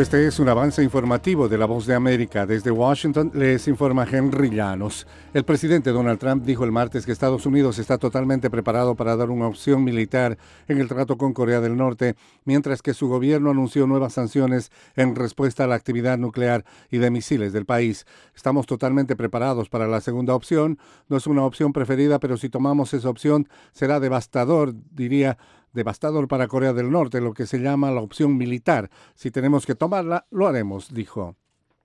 Este es un avance informativo de La Voz de América. Desde Washington les informa Henry Llanos. El presidente Donald Trump dijo el martes que Estados Unidos está totalmente preparado para dar una opción militar en el trato con Corea del Norte, mientras que su gobierno anunció nuevas sanciones en respuesta a la actividad nuclear y de misiles del país. Estamos totalmente preparados para la segunda opción. No es una opción preferida, pero si tomamos esa opción será devastador, devastador para Corea del Norte, lo que se llama la opción militar. Si tenemos que tomarla, lo haremos, dijo.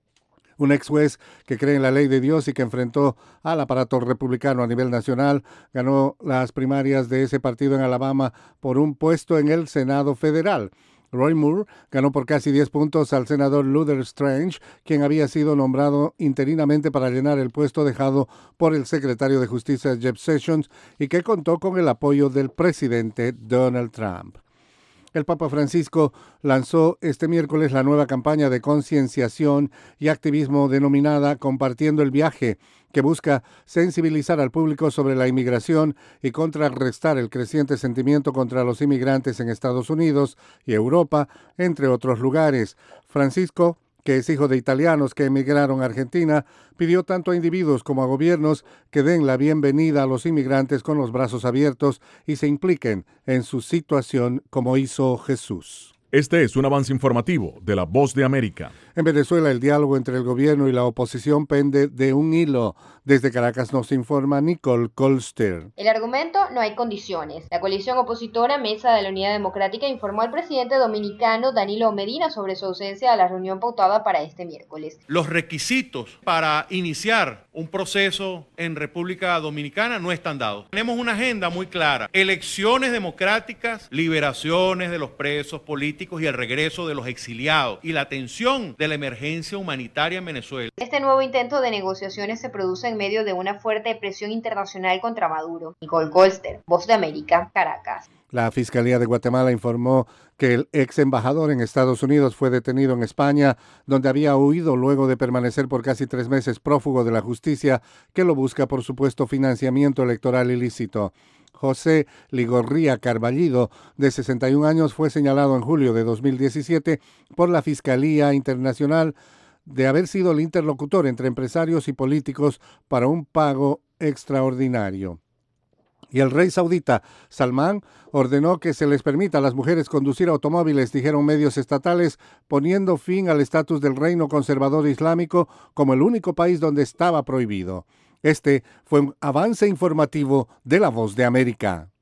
Un ex juez que cree en la ley de Dios y que enfrentó al aparato republicano a nivel nacional ganó las primarias de ese partido en Alabama por un puesto en el Senado federal. Roy Moore ganó por casi 10 puntos al senador Luther Strange, quien había sido nombrado interinamente para llenar el puesto dejado por el secretario de Justicia Jeff Sessions y que contó con el apoyo del presidente Donald Trump. El Papa Francisco lanzó este miércoles la nueva campaña de concienciación y activismo denominada Compartiendo el Viaje, que busca sensibilizar al público sobre la inmigración y contrarrestar el creciente sentimiento contra los inmigrantes en Estados Unidos y Europa, entre otros lugares. Francisco, que es hijo de italianos que emigraron a Argentina, pidió tanto a individuos como a gobiernos que den la bienvenida a los inmigrantes con los brazos abiertos y se impliquen en su situación como hizo Jesús. Este es un avance informativo de La Voz de América. En Venezuela, el diálogo entre el gobierno y la oposición pende de un hilo. Desde Caracas nos informa Nicole Colster. El argumento: no hay condiciones. La coalición opositora Mesa de la Unidad Democrática informó al presidente dominicano Danilo Medina sobre su ausencia a la reunión pautada para este miércoles. Los requisitos para iniciar un proceso en República Dominicana no están dados. Tenemos una agenda muy clara: elecciones democráticas, liberaciones de los presos políticos y el regreso de los exiliados y la atención de la emergencia humanitaria en Venezuela. Este nuevo intento de negociaciones se produce en medio de una fuerte presión internacional contra Maduro. Nicole Colster, Voz de América, Caracas. La Fiscalía de Guatemala informó que el ex embajador en Estados Unidos fue detenido en España, donde había huido luego de permanecer por casi 3 meses prófugo de la justicia, que lo busca por supuesto financiamiento electoral ilícito. José Ligorría Carballido, de 61 años, fue señalado en julio de 2017 por la Fiscalía Internacional de haber sido el interlocutor entre empresarios y políticos para un pago extraordinario. Y el rey saudita Salmán ordenó que se les permita a las mujeres conducir automóviles, dijeron medios estatales, poniendo fin al estatus del reino conservador islámico como el único país donde estaba prohibido. Este fue un avance informativo de La Voz de América.